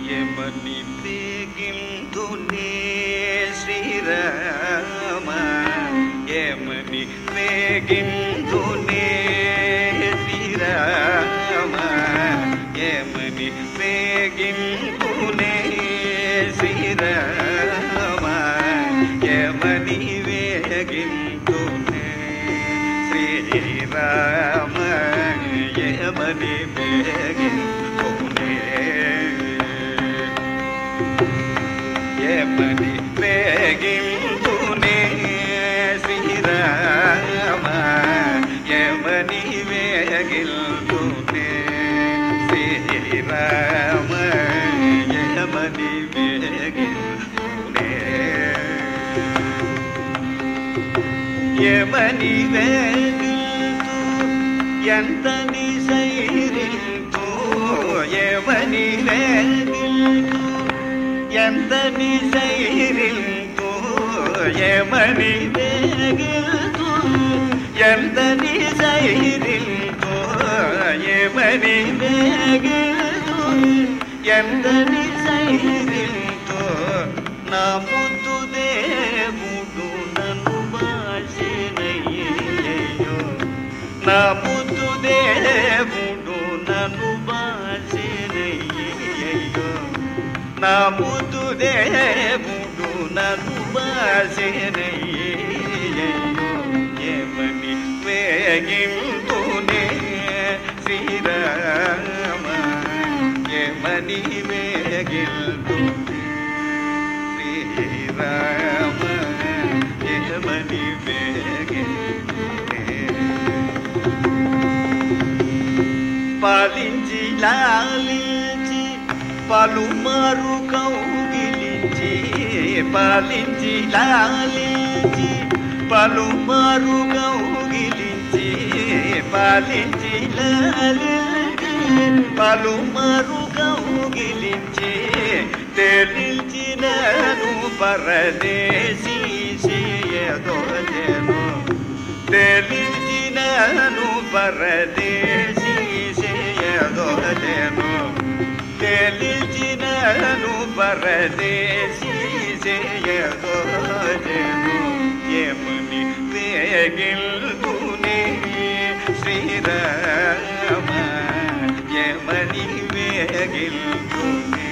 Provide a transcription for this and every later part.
యమని వేగిందునే శ్రీరామ యమని వేగిందునే శ్రీరామ యమని వేగిందునే శ్రీరామ యమని వేగిందునే శ్రీరామ యమని వేగిందునే యమని వేగిందునే శ్రీరామ యమని వేగిందునే శ్రీరామ యమని వేగిందునే యమని వేగిందు ఎంతని సైరింతో యమని వేగిందు ఎంతని సైరింతో యమని వేగిందు ఎంతని సైరింతో యమని వేగిందు ఎంతని సైరింతో నా ముద్దు దేవుడు నన్ను బాసినయ్యో నా ముద్దు దేవుడు నన్ను బాసినయ్యో నా ముద్దు దేవుడు నన్ను బాసినయ్యో యమని వేగిందునే శ్రీరామ యమని వేగిందునే శ్రీరామ యమని వేగిందునే పాలించి లాలించి పలుమారు కౌగిలించి పాలించి లాలించి పలుమారు కౌగిలించి పాలించి లాలించి పలుమారు కౌగిలించి తెలించినను పరదేశీ చేయదోచెను తెలించినను పరదేశీ చేయదోచెను తెలించినను పరదేశీ చేయదోచెను యమని వేగిందునే శ్రీరామ యమని వేగిందునే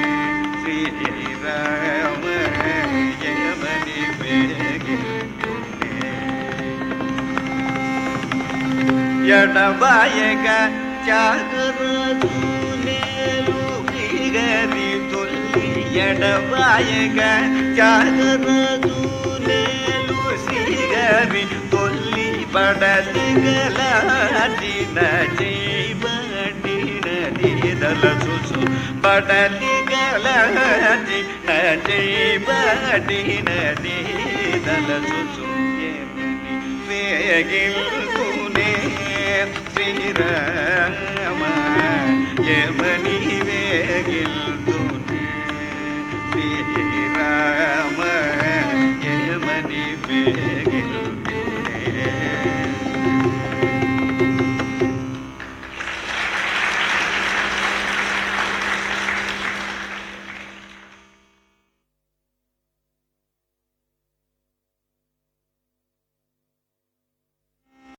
శ్రీరామ యమని వేగిందునే ఎడబాయక జాగరదునే గరి తొల్లి ఎడబాయక జాగరదునే శ్రీగరి తొల్లి బడలిగలాడిన జీవడిన దీదల సుసు బడలిగలాడిన జీవడిన దీదల సుసు యమని వేగిందునే